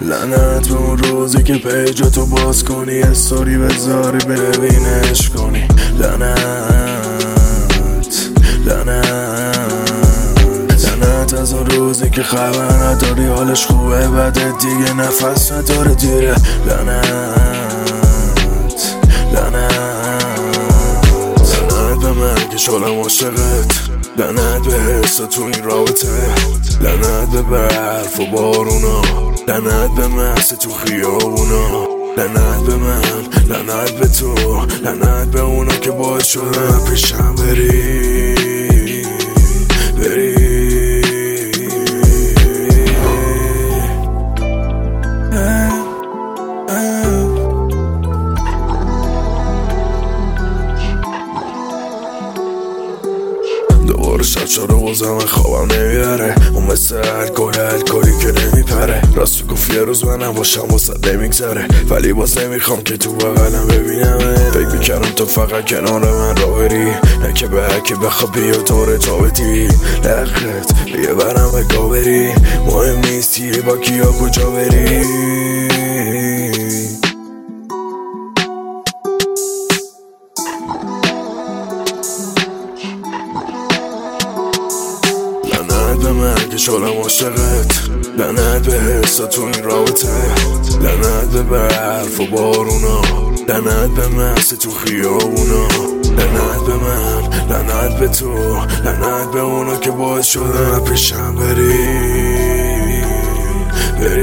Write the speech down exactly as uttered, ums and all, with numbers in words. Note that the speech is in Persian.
لعنت به اون روزی که پیجاتو باز کنی استوری بذاری ببینش کنی. لعنت لعنت لعنت از اون روزی که خبر نداری حالش خوبه بعد دیگه نفس نداره دیره. لعنت لعنت لعنت به من که شدم عاشقت، لعنت به حس تو این رابطه، لعنت به برف و بارونا، لعنت به محصه تو خیابونا، لعنت به من، لعنت به تو، لعنت به اونا که باعث شدن پیشم بری بری. دوباره شب شده بازم خوابم نمیبره، اون مثل الکل الکلی که نمیپره. راست گفت یه روز منم باشم واسه نمیگذره، ولی باز نمیخوام که تو بغلم ببینم. فکر میکردم تو فقط کنار من را بری، نه که به هرکی بخواب بیا دور تا بدی. لخت بیه برم به گابری، مهم نیستی با کیا کجا بری. لعنت به من که شدم عاشقت، لعنت به حس تو این رابطه، لعنت به برف و بارونا، لعنت به محصه تو خیابونا، لعنت به من، لعنت به تو، لعنت به اونا که باعث شدن پیشم بری بری.